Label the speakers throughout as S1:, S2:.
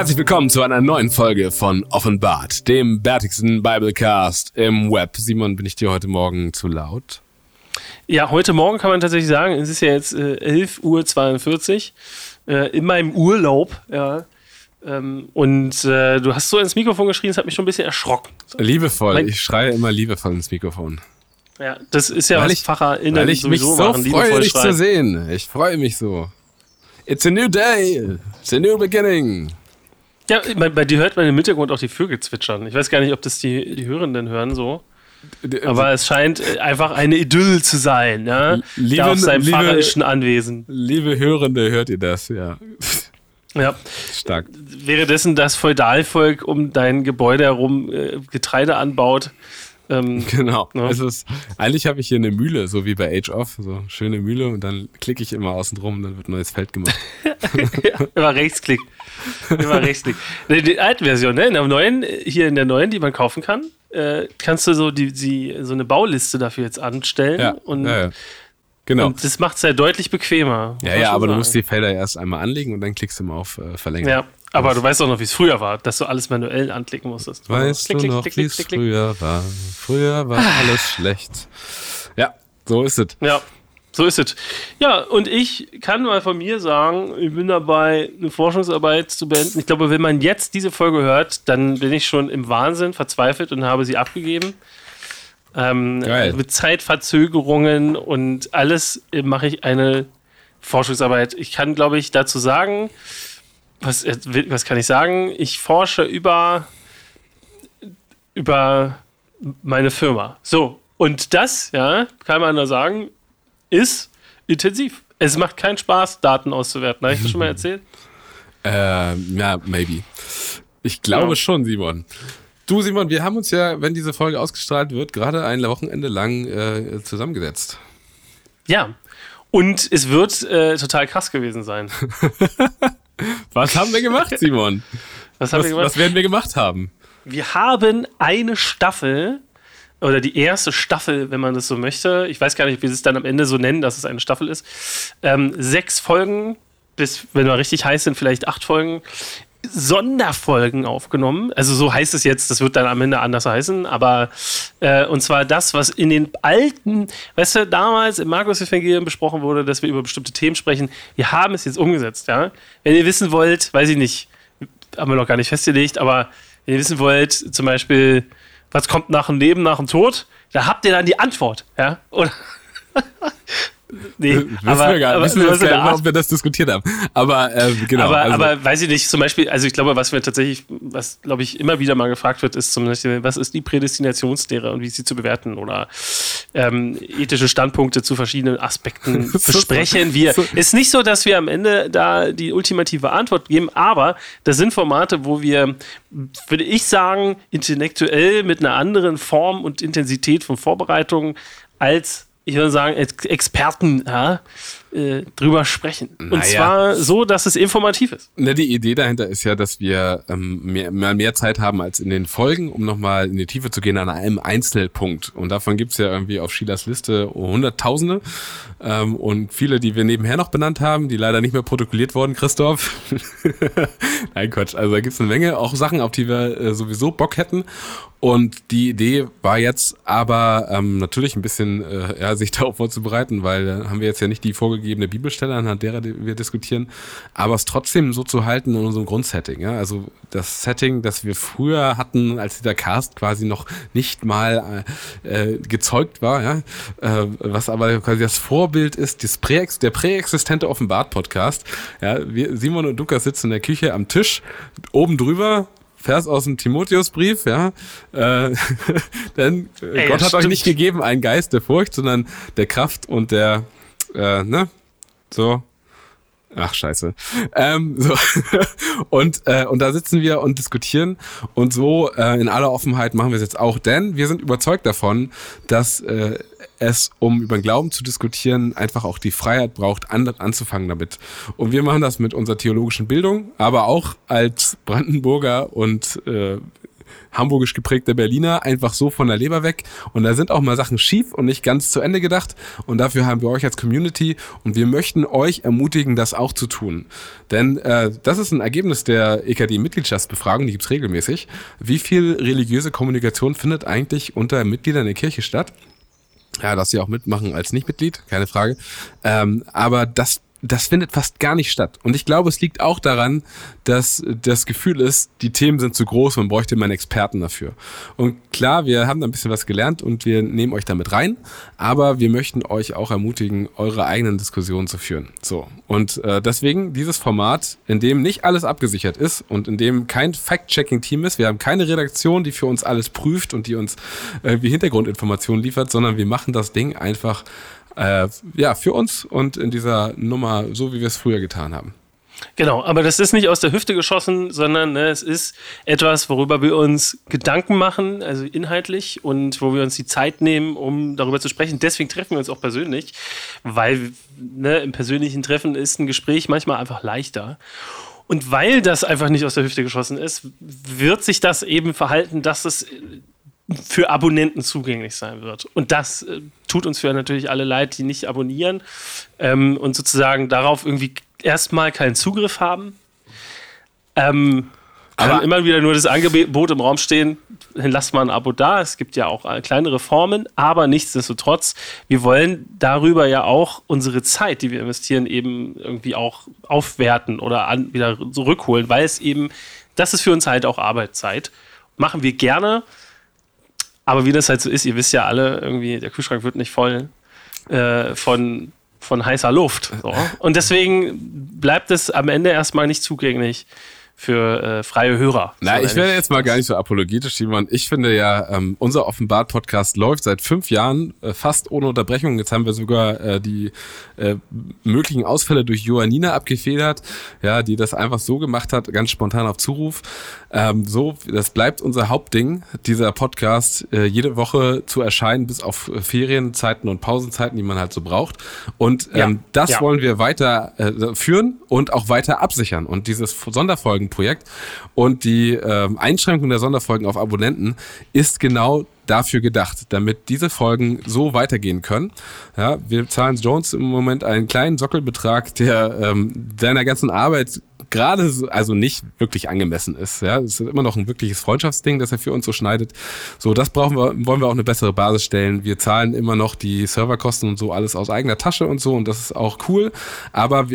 S1: Herzlich willkommen zu einer neuen Folge von Offenbart, dem bärtigsten Biblecast im Web. Simon, bin ich dir heute Morgen zu laut?
S2: Ja, heute Morgen kann man tatsächlich sagen, es ist ja jetzt 11:42 Uhr in meinem Urlaub. Ja. Und du hast so ins Mikrofon geschrien, das hat mich schon ein bisschen erschrocken. So.
S1: Liebevoll, ich schreie immer liebevoll ins Mikrofon.
S2: Ja, das ist ja, was FacherInnen
S1: weil ich mich so
S2: machen,
S1: freue, dich zu sehen. Ich freue mich so. It's a new day. It's a new beginning.
S2: Ja, bei dir hört man im Hintergrund auch die Vögel zwitschern. Ich weiß gar nicht, ob das die Hörenden hören so. Aber es scheint einfach eine Idyll zu sein, ja? Da auf seinem pfarrerischen Anwesen.
S1: Liebe Hörende, hört ihr das? Ja.
S2: Ja.
S1: Stark.
S2: Währenddessen das Feudalvolk um dein Gebäude herum Getreide anbaut.
S1: Genau.
S2: Ne?
S1: Eigentlich habe ich hier eine Mühle, so wie bei Age of, so schöne Mühle, und dann klicke ich immer außen drum und dann wird ein neues Feld gemacht.
S2: Ja, immer Rechtsklick. Die alte Version, ne? In der neuen, die man kaufen kann, kannst du so so eine Bauliste dafür jetzt anstellen.
S1: Ja,
S2: und,
S1: ja. Genau.
S2: Und das macht es ja deutlich bequemer.
S1: Ja, aber du musst die Felder erst einmal anlegen und dann klickst du mal auf Verlängern.
S2: Ja, aber du weißt auch noch, wie es früher war, dass du alles manuell anklicken musstest.
S1: Weißt du noch, wie es früher war? Früher war alles schlecht. Ja, so ist es.
S2: Ja, so ist es. Ja, und ich kann mal von mir sagen, ich bin dabei, eine Forschungsarbeit zu beenden. Ich glaube, wenn man jetzt diese Folge hört, dann bin ich schon im Wahnsinn verzweifelt und habe sie abgegeben. Mit Zeitverzögerungen und alles mache ich eine Forschungsarbeit. Ich kann, glaube ich, dazu sagen, was kann ich sagen? Ich forsche über meine Firma. So, und das, ja, kann man nur sagen, ist intensiv. Es macht keinen Spaß, Daten auszuwerten. Habe ich das schon mal erzählt?
S1: Ja, maybe. Ich glaube schon, Simon. Du, Simon, wir haben uns ja, wenn diese Folge ausgestrahlt wird, gerade ein Wochenende lang zusammengesetzt.
S2: Ja, und es wird total krass gewesen sein.
S1: Was haben wir gemacht, Simon? Was werden wir gemacht haben?
S2: Wir haben eine Staffel, oder die erste Staffel, wenn man das so möchte. Ich weiß gar nicht, wie sie es dann am Ende so nennen, dass es eine Staffel ist. 6 Folgen, bis, wenn wir richtig heiß sind, vielleicht 8 Folgen. Sonderfolgen aufgenommen. Also so heißt es jetzt, das wird dann am Ende anders heißen, aber und zwar das, was in den alten, weißt du, damals im Markus-Evangelium besprochen wurde, dass wir über bestimmte Themen sprechen. Wir haben es jetzt umgesetzt, ja. Wenn ihr wissen wollt, weiß ich nicht, haben wir noch gar nicht festgelegt, aber wenn ihr wissen wollt, zum Beispiel, was kommt nach dem Leben, nach dem Tod, da habt ihr dann die Antwort, ja. Oder nee,
S1: wissen wir gar nicht, ob wir das diskutiert haben. Aber genau.
S2: Aber weiß ich nicht, zum Beispiel, also ich glaube, was glaube ich immer wieder mal gefragt wird, ist zum Beispiel, was ist die Prädestinationslehre und wie ist sie zu bewerten oder ethische Standpunkte zu verschiedenen Aspekten besprechen wir. Ist nicht so, dass wir am Ende da die ultimative Antwort geben, aber das sind Formate, wo wir, würde ich sagen, intellektuell mit einer anderen Form und Intensität von Vorbereitungen als, ich würde sagen, Experten drüber sprechen. Und zwar so, dass es informativ ist.
S1: Ne, die Idee dahinter ist ja, dass wir mehr Zeit haben als in den Folgen, um nochmal in die Tiefe zu gehen an einem Einzelpunkt. Und davon gibt's ja irgendwie auf Schielers Liste Hunderttausende. Und viele, die wir nebenher noch benannt haben, die leider nicht mehr protokolliert wurden, Christoph. Nein, Quatsch. Also da gibt's eine Menge, auch Sachen, auf die wir sowieso Bock hätten. Und die Idee war jetzt aber natürlich ein bisschen, sich darauf vorzubereiten, weil haben wir jetzt ja nicht die vorgegebene Bibelstelle, anhand derer wir diskutieren, aber es trotzdem so zu halten in unserem Grundsetting. Ja? Also das Setting, das wir früher hatten, als dieser Cast quasi noch nicht mal gezeugt war, ja? Was aber quasi das Vorbild ist, der präexistente Offenbart-Podcast. Ja? Simon und Lukas sitzen in der Küche am Tisch, oben drüber, Vers aus dem Timotheusbrief, ja. Denn Gott hat euch nicht gegeben einen Geist der Furcht, sondern der Kraft und der, so. Ach, scheiße. So. Und da sitzen wir und diskutieren und so in aller Offenheit machen wir es jetzt auch, denn wir sind überzeugt davon, dass es, um über den Glauben zu diskutieren, einfach auch die Freiheit braucht, anzufangen damit. Und wir machen das mit unserer theologischen Bildung, aber auch als Brandenburger und hamburgisch geprägter Berliner einfach so von der Leber weg. Und da sind auch mal Sachen schief und nicht ganz zu Ende gedacht. Und dafür haben wir euch als Community und wir möchten euch ermutigen, das auch zu tun. Denn das ist ein Ergebnis der EKD-Mitgliedschaftsbefragung, die gibt's regelmäßig. Wie viel religiöse Kommunikation findet eigentlich unter Mitgliedern der Kirche statt? Ja, dass sie auch mitmachen als Nichtmitglied, keine Frage. Aber das findet fast gar nicht statt. Und ich glaube, es liegt auch daran, dass das Gefühl ist, die Themen sind zu groß, man bräuchte immer einen Experten dafür. Und klar, wir haben da ein bisschen was gelernt und wir nehmen euch damit rein, aber wir möchten euch auch ermutigen, eure eigenen Diskussionen zu führen. So. Und deswegen dieses Format, in dem nicht alles abgesichert ist und in dem kein Fact-Checking-Team ist, wir haben keine Redaktion, die für uns alles prüft und die uns irgendwie Hintergrundinformationen liefert, sondern wir machen das Ding einfach für uns und in dieser Nummer, so wie wir es früher getan haben.
S2: Genau, aber das ist nicht aus der Hüfte geschossen, sondern es ist etwas, worüber wir uns Gedanken machen, also inhaltlich, und wo wir uns die Zeit nehmen, um darüber zu sprechen. Deswegen treffen wir uns auch persönlich, weil im persönlichen Treffen ist ein Gespräch manchmal einfach leichter. Und weil das einfach nicht aus der Hüfte geschossen ist, wird sich das eben verhalten, dass es für Abonnenten zugänglich sein wird. Und das tut uns für natürlich alle leid, die nicht abonnieren und sozusagen darauf irgendwie erstmal keinen Zugriff haben. Kann immer wieder nur das Angebot im Raum stehen, lasst mal ein Abo da. Es gibt ja auch kleinere Formen, aber nichtsdestotrotz, wir wollen darüber ja auch unsere Zeit, die wir investieren, eben irgendwie auch aufwerten oder wieder zurückholen, weil es eben, das ist für uns halt auch Arbeitszeit. Machen wir gerne. Aber wie das halt so ist, ihr wisst ja alle, irgendwie, der Kühlschrank wird nicht voll von heißer Luft. So. Und deswegen bleibt es am Ende erstmal nicht zugänglich für freie Hörer.
S1: Na, ich werde jetzt mal gar nicht so apologetisch, Simon. Ich finde ja, unser Offenbart-Podcast läuft seit 5 Jahren fast ohne Unterbrechung. Jetzt haben wir sogar die möglichen Ausfälle durch Johannina abgefedert, ja, die das einfach so gemacht hat, ganz spontan auf Zuruf. Das bleibt unser Hauptding, dieser Podcast, jede Woche zu erscheinen, bis auf Ferienzeiten und Pausenzeiten, die man halt so braucht. Und das wollen wir weiter führen und auch weiter absichern. Und dieses Sonderfolgenprojekt und die Einschränkung der Sonderfolgen auf Abonnenten ist genau dafür gedacht, damit diese Folgen so weitergehen können. Ja, wir zahlen Jones im Moment einen kleinen Sockelbetrag, der seiner ganzen Arbeit gerade also nicht wirklich angemessen ist. Ja, es ist immer noch ein wirkliches Freundschaftsding, das er für uns so schneidet. So, das wollen wir auch eine bessere Basis stellen. Wir zahlen immer noch die Serverkosten und so alles aus eigener Tasche und so und das ist auch cool. Aber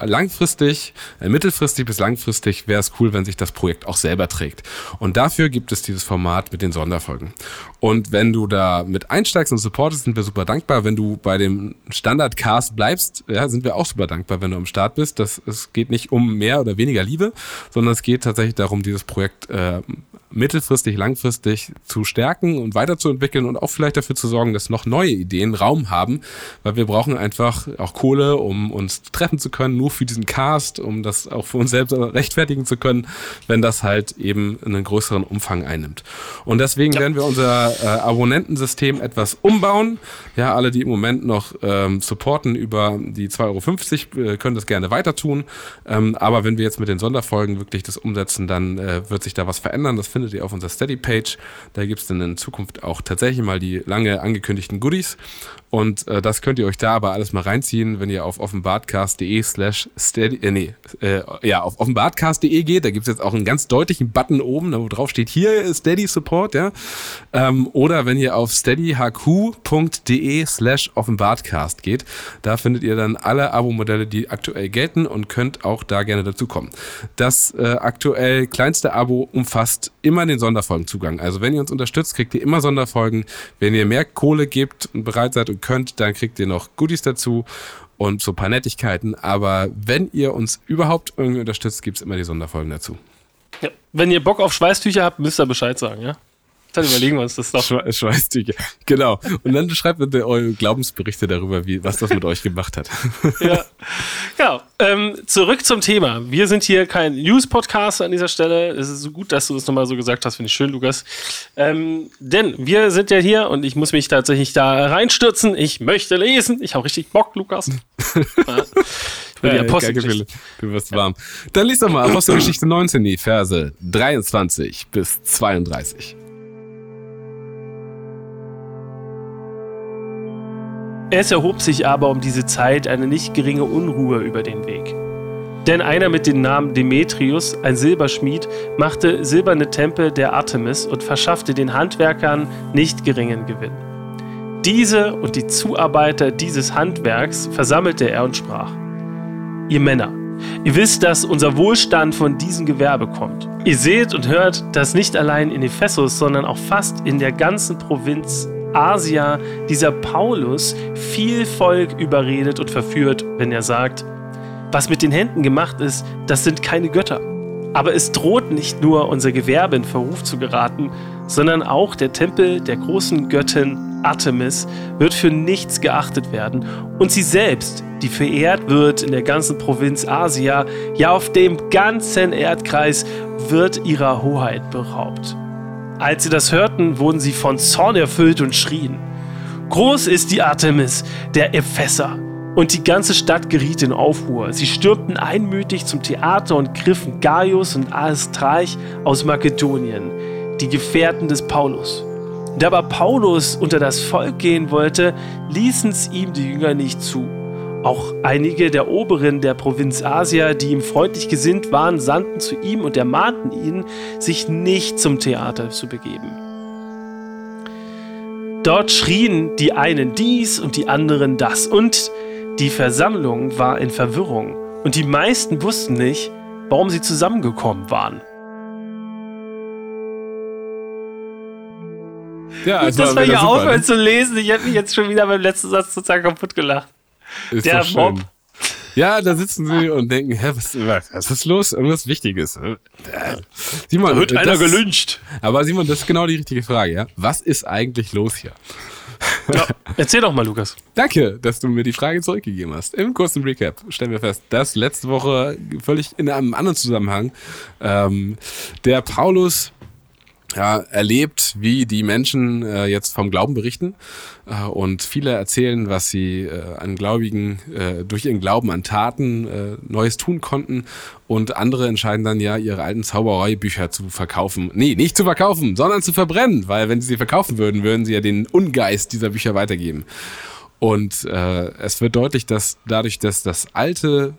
S1: mittelfristig bis langfristig wäre es cool, wenn sich das Projekt auch selber trägt. Und dafür gibt es dieses Format mit den Sonderfolgen. Und wenn du da mit einsteigst und supportest, sind wir super dankbar. Wenn du bei dem Standardcast bleibst, ja, sind wir auch super dankbar, wenn du am Start bist. Es geht nicht um mehr oder weniger Liebe, sondern es geht tatsächlich darum, dieses Projekt mittelfristig, langfristig zu stärken und weiterzuentwickeln und auch vielleicht dafür zu sorgen, dass noch neue Ideen Raum haben, weil wir brauchen einfach auch Kohle, um uns treffen zu können, nur für diesen Cast, um das auch für uns selbst rechtfertigen zu können, wenn das halt eben einen größeren Umfang einnimmt. Und deswegen werden wir unser Abonnentensystem etwas umbauen. Ja, alle, die im Moment noch supporten über die 2,50 €, können das gerne weiter tun. Aber wenn wir jetzt mit den Sonderfolgen wirklich das umsetzen, dann wird sich da was verändern. Das findet ihr auf unserer Steady-Page. Da gibt es dann in Zukunft auch tatsächlich mal die lange angekündigten Goodies. Und das könnt ihr euch da aber alles mal reinziehen, wenn ihr auf auf offenbartcast.de geht. Da gibt es jetzt auch einen ganz deutlichen Button oben, wo drauf steht, hier Steady Support, ja. Oder wenn ihr auf steadyhq.de/offenbartcast geht, da findet ihr dann alle Abo-Modelle, die aktuell gelten und könnt auch da gerne dazukommen. Das aktuell kleinste Abo umfasst immer den Sonderfolgenzugang. Also wenn ihr uns unterstützt, kriegt ihr immer Sonderfolgen. Wenn ihr mehr Kohle gebt und bereit seid und könnt, dann kriegt ihr noch Goodies dazu und so ein paar Nettigkeiten. Aber wenn ihr uns überhaupt irgendwie unterstützt, gibt es immer die Sonderfolgen dazu.
S2: Ja. Wenn ihr Bock auf Schweißtücher habt, müsst ihr Bescheid sagen, ja? Dann überlegen wir uns das doch.
S1: Schweißtücher, genau. Und dann schreibt bitte eure Glaubensberichte darüber, was das mit euch gemacht hat.
S2: Ja, genau. Zurück zum Thema. Wir sind hier kein News-Podcast an dieser Stelle. Es ist so gut, dass du das nochmal so gesagt hast. Finde ich schön, Lukas. Denn wir sind ja hier und ich muss mich tatsächlich da reinstürzen. Ich möchte lesen. Ich habe richtig Bock, Lukas. Ja. Über die Apostelgeschichte.
S1: Du wirst warm. Dann lies doch mal Apostelgeschichte 19, die Verse 23 bis 32.
S2: Es erhob sich aber um diese Zeit eine nicht geringe Unruhe über den Weg. Denn einer mit dem Namen Demetrius, ein Silberschmied, machte silberne Tempel der Artemis und verschaffte den Handwerkern nicht geringen Gewinn. Diese und die Zuarbeiter dieses Handwerks versammelte er und sprach: Ihr Männer, ihr wisst, dass unser Wohlstand von diesem Gewerbe kommt. Ihr seht und hört, dass nicht allein in Ephesus, sondern auch fast in der ganzen Provinz Asia dieser Paulus viel Volk überredet und verführt, wenn er sagt: Was mit den Händen gemacht ist, das sind keine Götter. Aber es droht nicht nur unser Gewerbe in Verruf zu geraten, sondern auch der Tempel der großen Göttin Artemis wird für nichts geachtet werden und sie selbst, die verehrt wird in der ganzen Provinz Asia, ja auf dem ganzen Erdkreis, wird ihrer Hoheit beraubt. Als sie das hörten, wurden sie von Zorn erfüllt und schrien: Groß ist die Artemis der Epheser! Und die ganze Stadt geriet in Aufruhr. Sie stürmten einmütig zum Theater und griffen Gaius und Aristarch aus Makedonien, die Gefährten des Paulus. Da aber Paulus unter das Volk gehen wollte, ließen es ihm die Jünger nicht zu. Auch einige der Oberen der Provinz Asia, die ihm freundlich gesinnt waren, sandten zu ihm und ermahnten ihn, sich nicht zum Theater zu begeben. Dort schrien die einen dies und die anderen das, und die Versammlung war in Verwirrung, und die meisten wussten nicht, warum sie zusammengekommen waren.
S1: Ja,
S2: also das war hier aufhören zu lesen. Ich hätte mich jetzt schon wieder beim letzten Satz total kaputt gelacht.
S1: Ist der Mob. Ja, da sitzen sie und denken: Hä, was ist los? Irgendwas Wichtiges. Simon,
S2: da wird einer gelyncht.
S1: Aber Simon, das ist genau die richtige Frage, ja? Was ist eigentlich los hier?
S2: Ja, erzähl doch mal, Lukas.
S1: Danke, dass du mir die Frage zurückgegeben hast. Im kurzen Recap stellen wir fest, dass letzte Woche völlig in einem anderen Zusammenhang der Paulus erlebt, wie die Menschen jetzt vom Glauben berichten und viele erzählen, was sie an Gläubigen durch ihren Glauben an Taten Neues tun konnten, und andere entscheiden dann ihre alten Zaubereibücher zu verkaufen. Nee, nicht zu verkaufen, sondern zu verbrennen, weil wenn sie verkaufen würden, würden sie ja den Ungeist dieser Bücher weitergeben. Und es wird deutlich, dass dadurch, dass das alte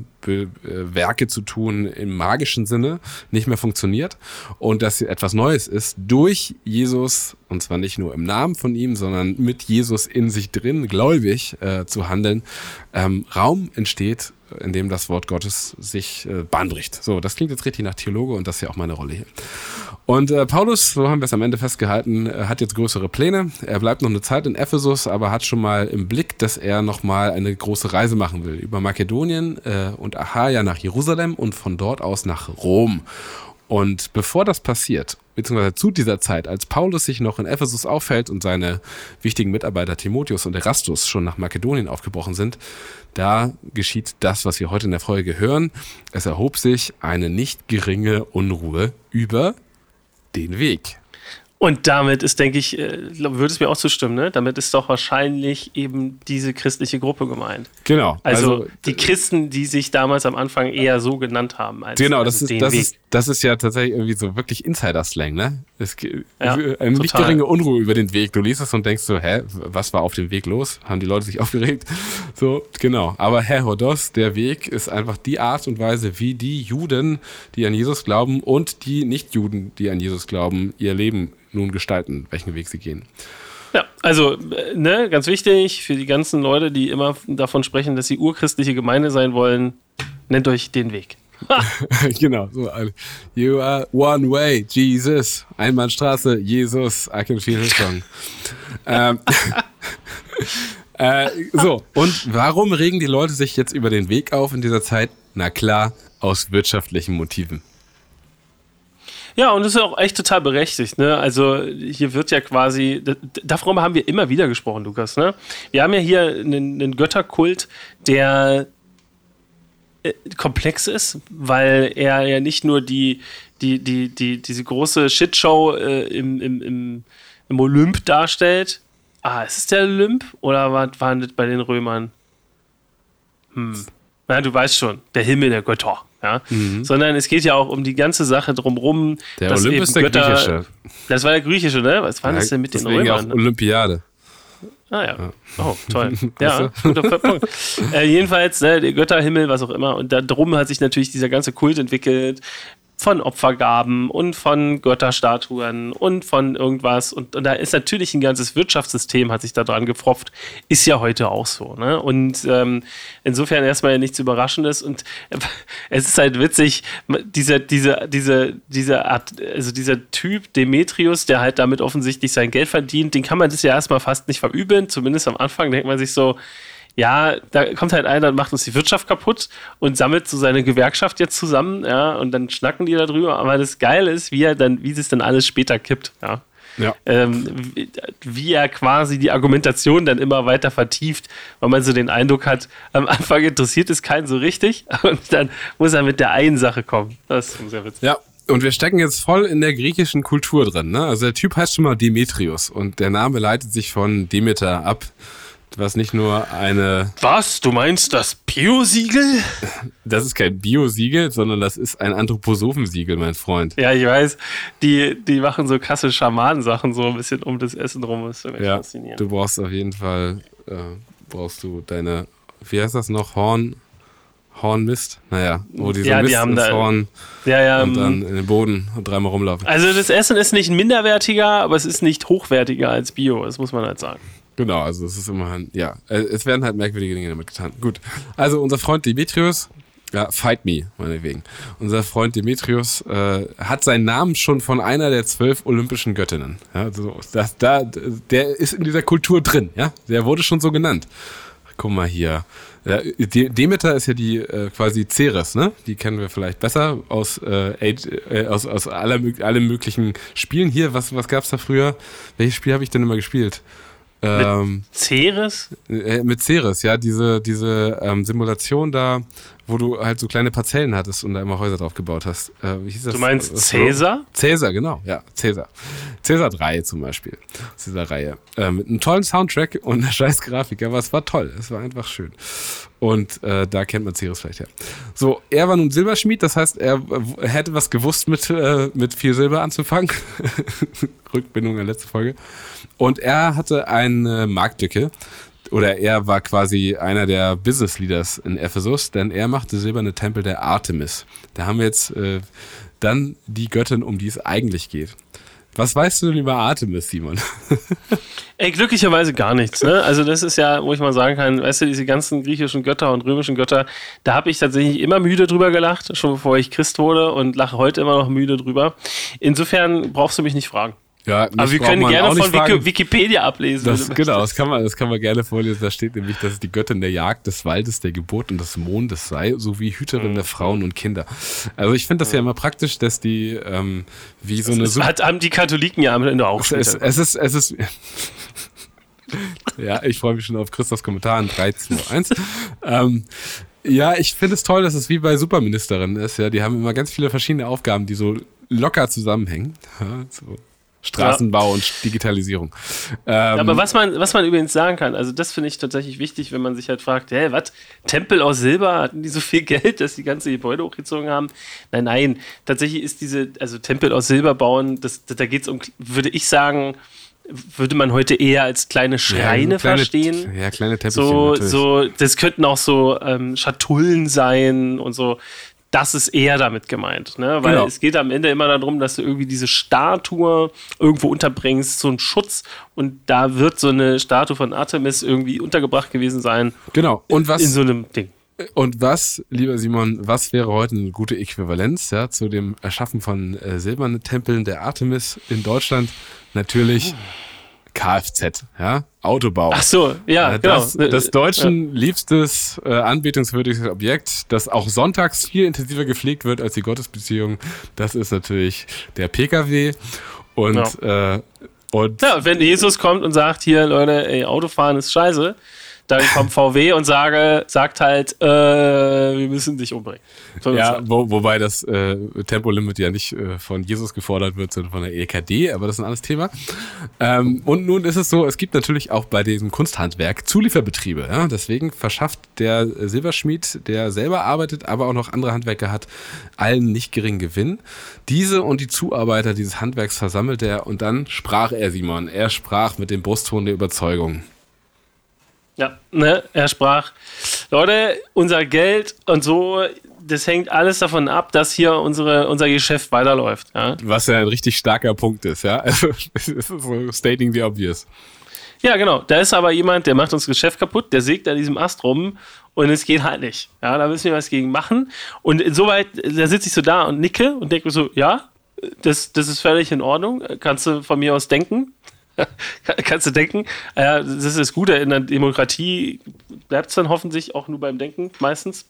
S1: Werke zu tun im magischen Sinne nicht mehr funktioniert und dass hier etwas Neues ist, durch Jesus, und zwar nicht nur im Namen von ihm, sondern mit Jesus in sich drin, gläubig zu handeln, Raum entsteht, in dem das Wort Gottes sich Bahn bricht. So, das klingt jetzt richtig nach Theologe, und das ist ja auch meine Rolle hier. Und Paulus, so haben wir es am Ende festgehalten, hat jetzt größere Pläne. Er bleibt noch eine Zeit in Ephesus, aber hat schon mal im Blick, dass er nochmal eine große Reise machen will. Über Makedonien und Achaia nach Jerusalem und von dort aus nach Rom. Und bevor das passiert, beziehungsweise zu dieser Zeit, als Paulus sich noch in Ephesus aufhält und seine wichtigen Mitarbeiter Timotheus und Erastus schon nach Makedonien aufgebrochen sind, da geschieht das, was wir heute in der Folge hören. Es erhob sich eine nicht geringe Unruhe über den Weg.
S2: Und damit ist, denke ich, würde es mir auch zustimmen, ne? Damit ist doch wahrscheinlich eben diese christliche Gruppe gemeint.
S1: Genau.
S2: Also die Christen, die sich damals am Anfang eher so genannt haben. Als,
S1: genau,
S2: als
S1: das ist ja tatsächlich irgendwie so wirklich Insider-Slang, ne? Eine nicht geringe Unruhe über den Weg. Du liest es und denkst so: Hä, was war auf dem Weg los? Haben die Leute sich aufgeregt? So, genau. Aber Hodos, der Weg, ist einfach die Art und Weise, wie die Juden, die an Jesus glauben, und die Nicht-Juden, die an Jesus glauben, ihr Leben nun gestalten, welchen Weg sie gehen.
S2: Ja, also, ganz wichtig für die ganzen Leute, die immer davon sprechen, dass sie urchristliche Gemeinde sein wollen, nennt euch den Weg.
S1: Genau, so. You are one way, Jesus. Einbahnstraße, Jesus. I can feel the song. So, und warum regen die Leute sich jetzt über den Weg auf in dieser Zeit? Na klar, aus wirtschaftlichen Motiven.
S2: Ja, und das ist auch echt total berechtigt, ne? Also hier wird ja quasi, darüber haben wir immer wieder gesprochen, Lukas, ne? Wir haben ja hier einen Götterkult, der komplex ist, weil er ja nicht nur diese große Shitshow im Olymp darstellt. Ist es der Olymp oder war das bei den Römern? Ja, du weißt schon, der Himmel der Götter. Ja? Sondern es geht ja auch um die ganze Sache drumherum.
S1: Der Olymp ist der griechische.
S2: Das war der griechische, ne? Was war das denn mit den Römern?
S1: Auch Olympiade.
S2: Ah ja. Oh, toll. Ja, guter Punkt. Jedenfalls, ne, der Götterhimmel, was auch immer. Und darum hat sich natürlich dieser ganze Kult entwickelt. Von Opfergaben und von Götterstatuen und von irgendwas. Und da ist natürlich ein ganzes Wirtschaftssystem, hat sich da dran gepfropft. Ist ja heute auch so. Ne? Und insofern erstmal ja nichts Überraschendes. Und es ist halt witzig, dieser Typ Demetrius, der halt damit offensichtlich sein Geld verdient, den kann man das ja erstmal fast nicht verübeln. Zumindest am Anfang denkt man sich so, ja, da kommt halt einer und macht uns die Wirtschaft kaputt und sammelt so seine Gewerkschaft jetzt zusammen, ja, und dann schnacken die da drüber. Aber das Geile ist, wie es dann alles später kippt, ja. Ja. Wie er quasi die Argumentation dann immer weiter vertieft, weil man so den Eindruck hat, am Anfang interessiert es keinen so richtig und dann muss er mit der einen Sache kommen. Das ist sehr witzig.
S1: Ja. Und wir stecken jetzt voll in der griechischen Kultur drin, ne? Also der Typ heißt schon mal Demetrius und der Name leitet sich von Demeter ab. Was nicht nur eine...
S2: Was? Du meinst das Bio-Siegel?
S1: Das ist kein Bio-Siegel, sondern das ist ein Anthroposophen-Siegel, mein Freund.
S2: Ja, ich weiß. Die machen so krasse Schamanensachen so ein bisschen um das Essen rum. Das ist
S1: ja, faszinierend. Du brauchst auf jeden Fall, deine, wie heißt das noch? Hornmist? Naja, wo die so Mist ins Horn und dann in den Boden und dreimal rumlaufen.
S2: Also das Essen ist nicht minderwertiger, aber es ist nicht hochwertiger als Bio, das muss man halt sagen.
S1: Genau, also es ist immerhin, ja, es werden halt merkwürdige Dinge damit getan. Gut, also unser Freund Demetrius, ja, fight me, meinetwegen. Unser Freund Demetrius hat seinen Namen schon von einer der 12 olympischen Göttinnen. Ja, also der ist in dieser Kultur drin, ja, der wurde schon so genannt. Guck mal hier. Ja, Demeter ist ja die quasi Ceres, ne? Die kennen wir vielleicht besser aus allen möglichen Spielen. Hier, was gab's da früher? Welches Spiel habe ich denn immer gespielt?
S2: Mit Ceres?
S1: Mit Ceres, ja, diese Simulation da, wo du halt so kleine Parzellen hattest und da immer Häuser drauf gebaut hast. Wie hieß das?
S2: Du meinst Caesar?
S1: Caesar, genau, ja, Caesar. Caesar 3 zum Beispiel, aus dieser Reihe. Mit einem tollen Soundtrack und einer scheiß Grafik, aber es war toll, es war einfach schön. Und da kennt man Ceres vielleicht her. So, er war nun Silberschmied, das heißt, er hätte was gewusst mit viel Silber anzufangen. Rückbindung der letzten Folge. Und er hatte eine Marktlücke, oder er war quasi einer der Business Leaders in Ephesus, denn er machte silberne Tempel der Artemis. Da haben wir jetzt dann die Göttin, um die es eigentlich geht. Was weißt du denn über Artemis, Simon?
S2: Ey, glücklicherweise gar nichts. Ne? Also das ist ja, wo ich mal sagen kann, weißt du, diese ganzen griechischen Götter und römischen Götter, da habe ich tatsächlich immer müde drüber gelacht, schon bevor ich Christ wurde und lache heute immer noch müde drüber. Insofern brauchst du mich nicht fragen.
S1: Ja,
S2: aber wir können gerne von Wikipedia ablesen.
S1: Das kann man gerne vorlesen. Da steht nämlich, dass es die Göttin der Jagd, des Waldes, der Geburt und des Mondes sei, sowie Hüterin der Frauen und Kinder. Also ich finde das ja immer praktisch, dass die wie so eine...
S2: haben die Katholiken ja am Ende auch
S1: es ist ja, ich freue mich schon auf Christophs Kommentar in 3, 2, 1. Ja, ich finde es toll, dass es wie bei Superministerinnen ist. Ja, die haben immer ganz viele verschiedene Aufgaben, die so locker zusammenhängen. Ja, so. Straßenbau und Digitalisierung.
S2: Aber was man übrigens sagen kann, also das finde ich tatsächlich wichtig, wenn man sich halt fragt, was, Tempel aus Silber, hatten die so viel Geld, dass die ganze Gebäude hochgezogen haben? Nein, tatsächlich ist also Tempel aus Silber bauen, da geht es um, würde ich sagen, würde man heute eher als kleine Schreine verstehen.
S1: Ja, kleine Tempelchen
S2: so, das könnten auch so Schatullen sein und so. Das ist eher damit gemeint, ne? Weil es geht am Ende immer darum, dass du irgendwie diese Statue irgendwo unterbringst, so einen Schutz, und da wird so eine Statue von Artemis irgendwie untergebracht gewesen sein.
S1: Genau. Und was
S2: in so einem Ding.
S1: Und was, lieber Simon, was wäre heute eine gute Äquivalenz, ja, zu dem Erschaffen von silbernen Tempeln der Artemis in Deutschland? Natürlich Kfz, ja, Autobau.
S2: Ach so, ja,
S1: genau.
S2: Das
S1: Deutschen liebstes, anbetungswürdiges Objekt, das auch sonntags viel intensiver gepflegt wird als die Gottesbeziehung, das ist natürlich der PKW. Und
S2: wenn Jesus kommt und sagt, hier, Leute, Autofahren ist scheiße, dann kommt VW und sagt halt, wir müssen dich umbringen. So
S1: ja, wobei das Tempolimit ja nicht von Jesus gefordert wird, sondern von der EKD, aber das ist ein anderes Thema. Und nun ist es so, es gibt natürlich auch bei diesem Kunsthandwerk Zulieferbetriebe. Ja? Deswegen verschafft der Silberschmied, der selber arbeitet, aber auch noch andere Handwerker hat, allen nicht geringen Gewinn. Diese und die Zuarbeiter dieses Handwerks versammelt er und dann sprach er, Simon. Er sprach mit dem Brustton der Überzeugung.
S2: Ja, ne, er sprach, Leute, unser Geld und so, das hängt alles davon ab, dass hier unser Geschäft weiterläuft. Ja?
S1: Was ja ein richtig starker Punkt ist, ja. Also, das ist so stating the obvious.
S2: Ja, genau. Da ist aber jemand, der macht uns das Geschäft kaputt, der sägt an diesem Ast rum und es geht halt nicht. Ja, da müssen wir was gegen machen. Und insoweit, da sitze ich so da und nicke und denke mir so, ja, das ist völlig in Ordnung. Kannst du von mir aus denken. Kannst du denken. Das ist das Gute. In der Demokratie bleibt es dann hoffentlich auch nur beim Denken, meistens.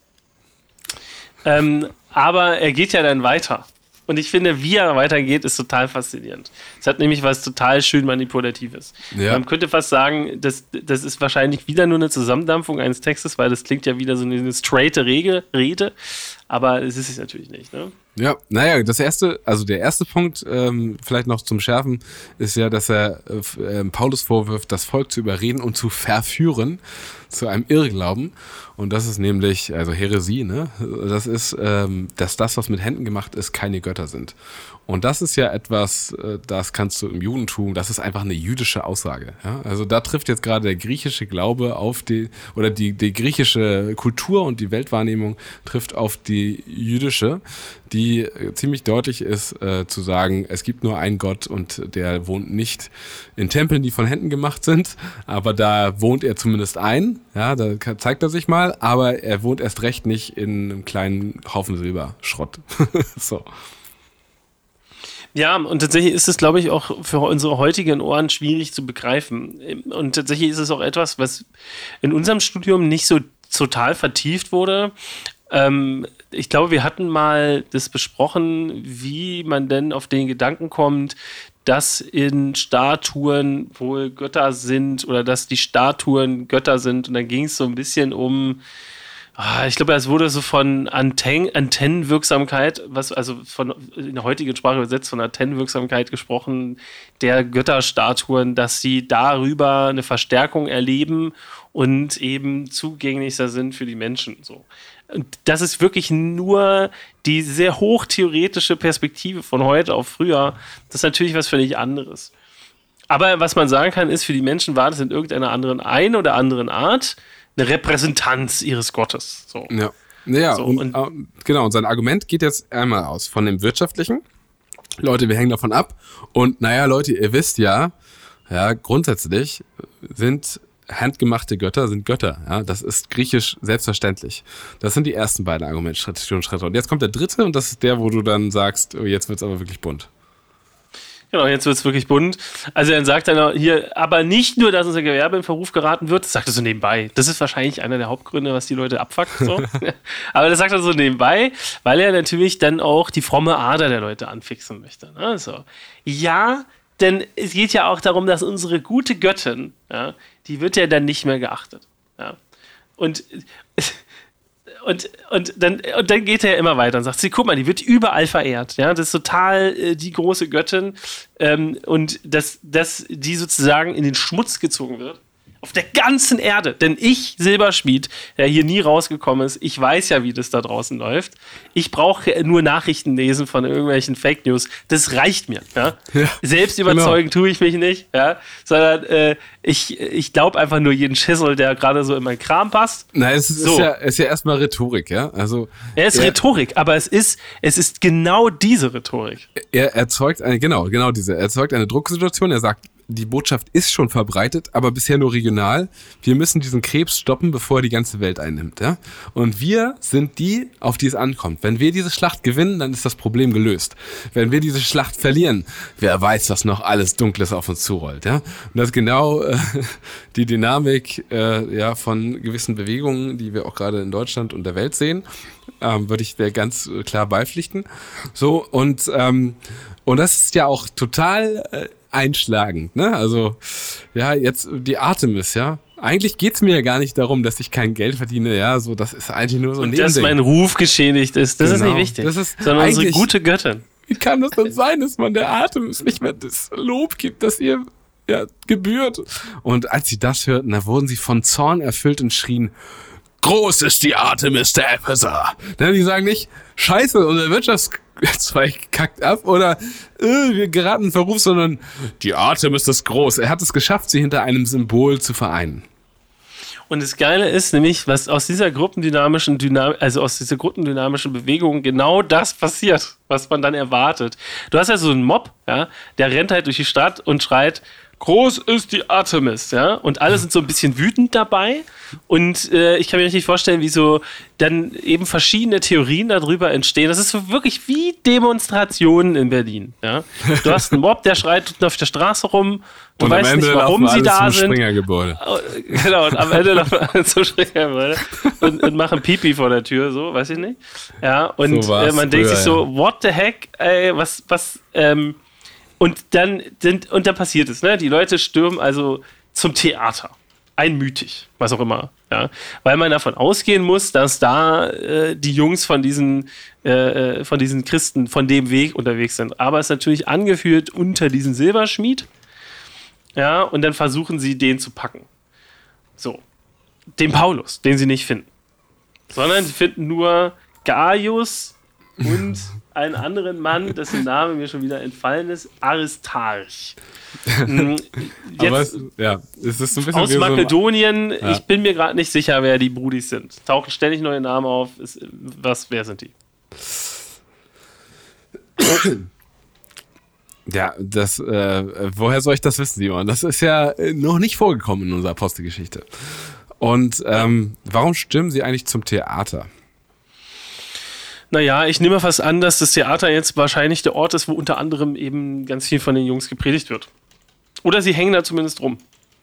S2: Aber er geht ja dann weiter. Und ich finde, wie er weitergeht, ist total faszinierend. Es hat nämlich was total schön Manipulatives. Ja. Man könnte fast sagen, das ist wahrscheinlich wieder nur eine Zusammendampfung eines Textes, weil das klingt ja wieder so eine straighte Rede. Aber es ist es natürlich nicht, ne?
S1: Ja, naja, der erste Punkt, vielleicht noch zum Schärfen, ist ja, dass er Paulus vorwirft, das Volk zu überreden und zu verführen zu einem Irrglauben. Und das ist nämlich, also Häresie, ne? Das ist, dass das, was mit Händen gemacht ist, keine Götter sind. Und das ist ja etwas, das kannst du im Judentum, das ist einfach eine jüdische Aussage. Ja? Also da trifft jetzt gerade der griechische Glaube auf die griechische Kultur und die Weltwahrnehmung trifft auf die jüdische, die ziemlich deutlich ist, zu sagen, es gibt nur einen Gott und der wohnt nicht in Tempeln, die von Händen gemacht sind, aber da wohnt er zumindest ein, ja, da zeigt er sich mal, aber er wohnt erst recht nicht in einem kleinen Haufen Silberschrott. So.
S2: Ja, und tatsächlich ist es, glaube ich, auch für unsere heutigen Ohren schwierig zu begreifen. Und tatsächlich ist es auch etwas, was in unserem Studium nicht so total vertieft wurde. Ich glaube, wir hatten mal das besprochen, wie man denn auf den Gedanken kommt, dass in Statuen wohl Götter sind oder dass die Statuen Götter sind. Und dann ging es so ein bisschen um, ich glaube, es wurde so von Antennenwirksamkeit, in der heutigen Sprache übersetzt, von Antennenwirksamkeit gesprochen, der Götterstatuen, dass sie darüber eine Verstärkung erleben und eben zugänglicher sind für die Menschen. So. Und das ist wirklich nur die sehr hochtheoretische Perspektive von heute auf früher. Das ist natürlich was völlig anderes. Aber was man sagen kann, ist, für die Menschen war das in irgendeiner anderen Art eine Repräsentanz ihres Gottes. So.
S1: Ja, so, und sein Argument geht jetzt einmal aus von dem Wirtschaftlichen. Leute, wir hängen davon ab. Und naja, Leute, ihr wisst ja, grundsätzlich sind handgemachte Götter sind Götter. Ja, das ist griechisch selbstverständlich. Das sind die ersten beiden Argumentationsschritte. Und jetzt kommt der dritte und das ist der, wo du dann sagst, oh, jetzt wird's aber wirklich bunt.
S2: Genau, jetzt wird es wirklich bunt. Also dann sagt er hier, aber nicht nur, dass unser Gewerbe in Verruf geraten wird, das sagt er so nebenbei. Das ist wahrscheinlich einer der Hauptgründe, was die Leute abfuckt. So. Aber das sagt er so nebenbei, weil er natürlich dann auch die fromme Ader der Leute anfixen möchte. Also, ja, denn es geht ja auch darum, dass unsere gute Göttin, ja, die wird ja dann nicht mehr geachtet. Ja. Und dann geht er ja immer weiter und sagt, guck mal, die wird überall verehrt. Ja? Das ist total die große Göttin. Und dass die sozusagen in den Schmutz gezogen wird. Auf der ganzen Erde. Denn ich, Silberschmied, der hier nie rausgekommen ist, ich weiß ja, wie das da draußen läuft. Ich brauche nur Nachrichten lesen von irgendwelchen Fake News. Das reicht mir. Ja? Ja, selbst überzeugen tue ich mich nicht. Ja? Sondern ich glaube einfach nur jeden Schissel, der gerade so in meinen Kram passt.
S1: Nein, es ist ja erstmal Rhetorik. Ja? Also,
S2: Rhetorik, aber es ist genau diese Rhetorik.
S1: Er erzeugt eine Drucksituation. Er sagt, die Botschaft ist schon verbreitet, aber bisher nur regional. Wir müssen diesen Krebs stoppen, bevor er die ganze Welt einnimmt. Ja? Und wir sind die, auf die es ankommt. Wenn wir diese Schlacht gewinnen, dann ist das Problem gelöst. Wenn wir diese Schlacht verlieren, wer weiß, was noch alles Dunkles auf uns zurollt. Ja? Und das ist genau die Dynamik von gewissen Bewegungen, die wir auch gerade in Deutschland und der Welt sehen. Würde ich dir ganz klar beipflichten. So, und das ist ja auch total einschlagend, ne? Also, ja, jetzt die Artemis, ja. Eigentlich geht's mir ja gar nicht darum, dass ich kein Geld verdiene, ja, so, das ist eigentlich nur so ein Nebending.
S2: Dass mein Ruf geschädigt ist, das ist nicht wichtig,
S1: das ist
S2: sondern unsere gute Göttin.
S1: Wie kann das denn sein, dass man der Artemis nicht mehr das Lob gibt, das ihr gebührt? Und als sie das hörten, da wurden sie von Zorn erfüllt und schrien, groß ist die Artemis der Epheser. Die sagen nicht, scheiße, unser Wirtschaftszweig kackt ab oder wir geraten in Verruf, sondern die Artemis ist groß. Er hat es geschafft, sie hinter einem Symbol zu vereinen.
S2: Und das Geile ist nämlich, was aus dieser gruppendynamischen Bewegung genau das passiert, was man dann erwartet. Du hast ja so einen Mob, ja, der rennt halt durch die Stadt und schreit, groß ist die Artemis, ja, und alle sind so ein bisschen wütend dabei und ich kann mir richtig vorstellen, wie so dann eben verschiedene Theorien darüber entstehen. Das ist so wirklich wie Demonstrationen in Berlin, ja. Du hast einen Mob, der schreit auf der Straße rum, du weißt nicht, warum sie da sind.
S1: Springergebäude.
S2: Genau, und am Ende laufen alle zum Springergebäude und machen Pipi vor der Tür, so, weiß ich nicht. Ja, und so man denkt sich so, what the heck, ey, und dann passiert es, ne? Die Leute stürmen also zum Theater. Einmütig, was auch immer. Ja? Weil man davon ausgehen muss, dass da die Jungs von diesen Christen von dem Weg unterwegs sind. Aber es ist natürlich angeführt unter diesen Silberschmied. Ja, und dann versuchen sie, den zu packen. So. Den Paulus, den sie nicht finden. Sondern sie finden nur Gaius und einen anderen Mann, dessen Name mir schon wieder entfallen ist, Aristarch.
S1: Jetzt, aber es ist ein bisschen
S2: aus Makedonien, ich bin mir gerade nicht sicher, wer die Brudis sind. Tauchen ständig neue Namen auf. Wer sind die?
S1: Ja, woher soll ich das wissen, Simon? Das ist ja noch nicht vorgekommen in unserer Apostelgeschichte. Und warum stürmen sie eigentlich zum Theater?
S2: Naja, ich nehme fast an, dass das Theater jetzt wahrscheinlich der Ort ist, wo unter anderem eben ganz viel von den Jungs gepredigt wird. Oder sie hängen da zumindest rum.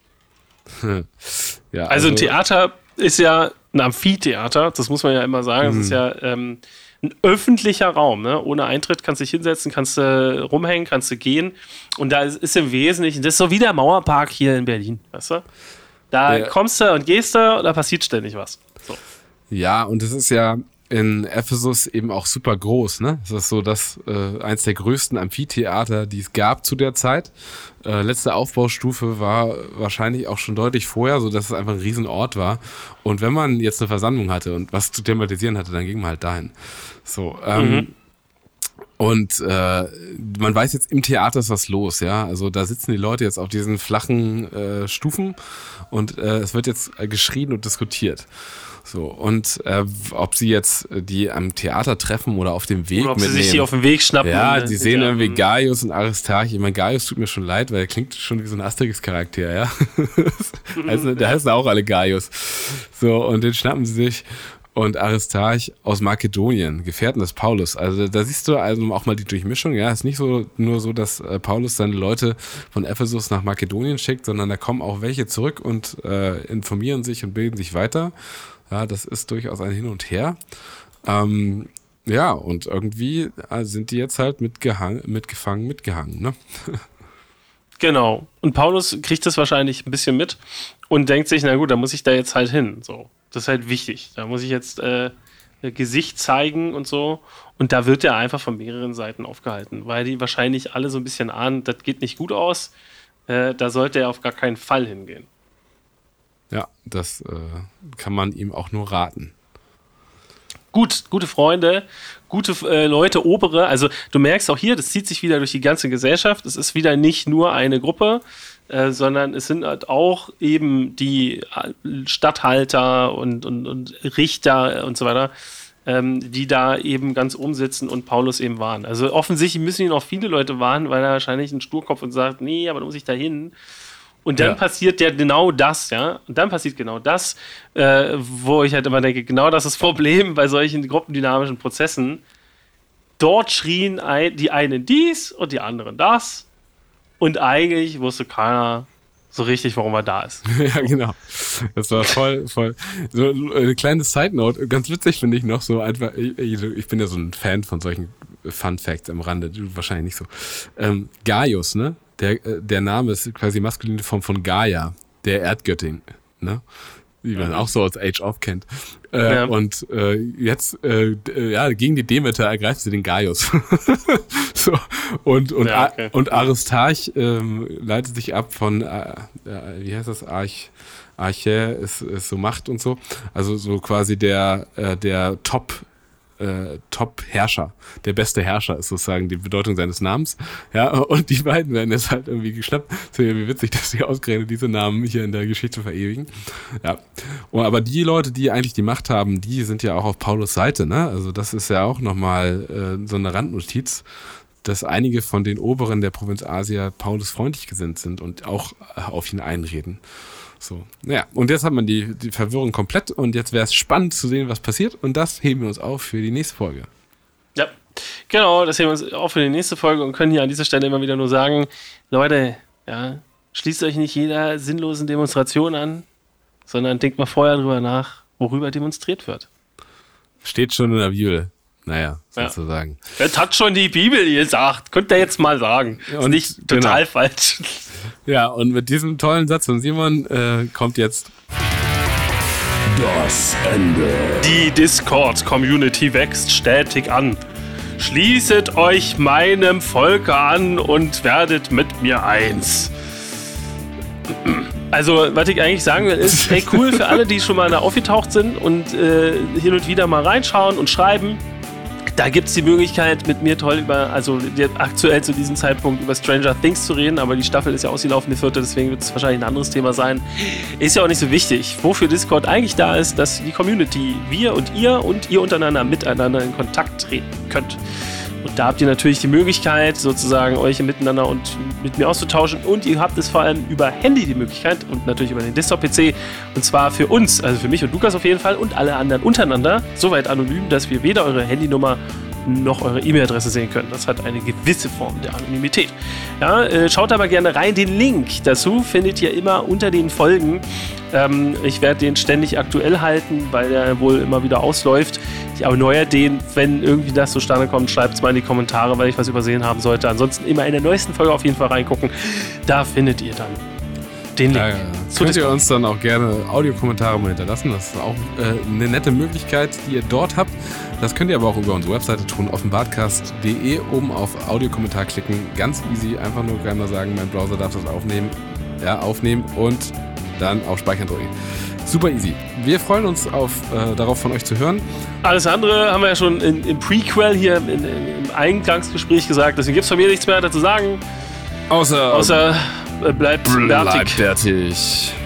S2: Ja, also ein Theater ist ja ein Amphitheater, das muss man ja immer sagen. Das ist ja ein öffentlicher Raum. Ne? Ohne Eintritt kannst du dich hinsetzen, kannst du rumhängen, kannst du gehen. Und da ist im Wesentlichen, das ist so wie der Mauerpark hier in Berlin, weißt du? Da kommst du und gehst du und da passiert ständig was. So.
S1: Ja, und es ist ja in Ephesus eben auch super groß, ne? Das ist so eins der größten Amphitheater, die es gab zu der Zeit. Letzte Aufbaustufe war wahrscheinlich auch schon deutlich vorher, so dass es einfach ein Riesenort war. Und wenn man jetzt eine Versammlung hatte und was zu thematisieren hatte, dann ging man halt dahin. So, und man weiß jetzt, im Theater ist was los, ja. Also da sitzen die Leute jetzt auf diesen flachen Stufen und es wird jetzt geschrien und diskutiert. So, und ob sie jetzt die am Theater treffen oder auf dem Weg
S2: oder ob mitnehmen. Sie sich die auf dem Weg schnappen.
S1: Ja, die sehen irgendwie Gaius und Aristarch. Ich meine, Gaius tut mir schon leid, weil er klingt schon wie so ein Asterix-Charakter, ja. Also, da heißen auch alle Gaius. So, und den schnappen sie sich. Und Aristarch aus Makedonien, Gefährten des Paulus. Also da siehst du also auch mal die Durchmischung. Ja, es ist nicht nur so, dass Paulus seine Leute von Ephesus nach Makedonien schickt, sondern da kommen auch welche zurück und informieren sich und bilden sich weiter. Ja, das ist durchaus ein Hin und Her. Ja, und irgendwie sind die jetzt halt mitgehangen, ne?
S2: Genau. Und Paulus kriegt das wahrscheinlich ein bisschen mit und denkt sich, na gut, da muss ich da jetzt halt hin. So. Das ist halt wichtig. Da muss ich jetzt Gesicht zeigen und so. Und da wird er einfach von mehreren Seiten aufgehalten, weil die wahrscheinlich alle so ein bisschen ahnen, das geht nicht gut aus. Da sollte er auf gar keinen Fall hingehen.
S1: Ja, das kann man ihm auch nur raten.
S2: Gute Freunde, gute Leute, obere. Also du merkst auch hier, das zieht sich wieder durch die ganze Gesellschaft. Es ist wieder nicht nur eine Gruppe, sondern es sind halt auch eben die Statthalter und Richter und so weiter, die da eben ganz oben sitzen und Paulus eben warnen. Also offensichtlich müssen ihn auch viele Leute warnen, weil er wahrscheinlich ein Sturkopf und sagt, nee, aber da muss ich da hin. Und dann passiert ja genau das, ja. Und dann passiert genau das, wo ich halt immer denke, genau das ist das Problem bei solchen gruppendynamischen Prozessen. Dort schrien die einen dies und die anderen das. Und eigentlich wusste keiner so richtig, warum er da ist.
S1: Ja, genau. Das war voll. So eine kleine Side-Note, ganz witzig finde ich noch so einfach, ich bin ja so ein Fan von solchen Fun-Facts am Rande, du wahrscheinlich nicht so. Gaius, ne? Der Name ist quasi maskuline Form von Gaia, der Erdgöttin. ne? Wie man auch so aus Age of kennt. Und jetzt gegen die Demeter ergreift sie den Gaius. So, und Aristarch leitet sich ab von, wie heißt das, Arche ist so Macht und so. Also so quasi der Top-Herrscher. Der beste Herrscher ist sozusagen die Bedeutung seines Namens. Ja, und die beiden werden jetzt halt irgendwie geschnappt. So, wie witzig, dass sie ausgerechnet diese Namen hier in der Geschichte verewigen. Ja. Aber die Leute, die eigentlich die Macht haben, die sind ja auch auf Paulus Seite, ne? Also das ist ja auch nochmal so eine Randnotiz, dass einige von den Oberen der Provinz Asia Paulus freundlich gesinnt sind und auch auf ihn einreden. So, naja, und jetzt hat man die Verwirrung komplett und jetzt wäre es spannend zu sehen, was passiert und das heben wir uns auf für die nächste Folge.
S2: Ja, genau, das heben wir uns auf für die nächste Folge und können hier an dieser Stelle immer wieder nur sagen, Leute, ja, schließt euch nicht jeder sinnlosen Demonstration an, sondern denkt mal vorher drüber nach, worüber demonstriert wird.
S1: Steht schon in der Bibel. Naja, sozusagen.
S2: Das hat schon die Bibel gesagt. Könnt ihr jetzt mal sagen. Ist nicht total falsch.
S1: Ja, und mit diesem tollen Satz von Simon kommt jetzt
S3: das Ende.
S2: Die Discord-Community wächst stetig an. Schließet euch meinem Volke an und werdet mit mir eins. Also, was ich eigentlich sagen will, ist, hey, cool für alle, die schon mal da aufgetaucht sind und hin und wieder mal reinschauen und schreiben. Da gibt es die Möglichkeit, mit mir aktuell zu diesem Zeitpunkt über Stranger Things zu reden, aber die Staffel ist ja ausgelaufen, die 4., deswegen wird es wahrscheinlich ein anderes Thema sein. Ist ja auch nicht so wichtig. Wofür Discord eigentlich da ist, dass die Community, wir und ihr untereinander miteinander in Kontakt treten könnt. Und da habt ihr natürlich die Möglichkeit, sozusagen euch miteinander und mit mir auszutauschen. Und ihr habt es vor allem über Handy die Möglichkeit und natürlich über den Desktop-PC. Und zwar für uns, also für mich und Lukas auf jeden Fall und alle anderen untereinander, soweit anonym, dass wir weder eure Handynummer noch eure E-Mail-Adresse sehen können. Das hat eine gewisse Form der Anonymität. Ja, schaut aber gerne rein. Den Link dazu findet ihr immer unter den Folgen. Ich werde den ständig aktuell halten, weil der wohl immer wieder ausläuft. Ich erneuere den, wenn irgendwie das zustande kommt, schreibt es mal in die Kommentare, weil ich was übersehen haben sollte. Ansonsten immer in der neuesten Folge auf jeden Fall reingucken. Da findet ihr dann den Link.
S1: Könnt ihr uns dann auch gerne Audiokommentare mal hinterlassen. Das ist auch eine nette Möglichkeit, die ihr dort habt. Das könnt ihr aber auch über unsere Webseite tun, offenbartcast.de, oben auf Audiokommentar klicken. Ganz easy, einfach nur einmal sagen, mein Browser darf das aufnehmen. Ja, aufnehmen und dann auf Speichern drücken. Super easy. Wir freuen uns darauf, von euch zu hören.
S2: Alles andere haben wir ja schon im Prequel hier im Eingangsgespräch gesagt. Deswegen gibt es von mir nichts mehr dazu sagen.
S1: Außer
S2: bleibt
S1: bärtig.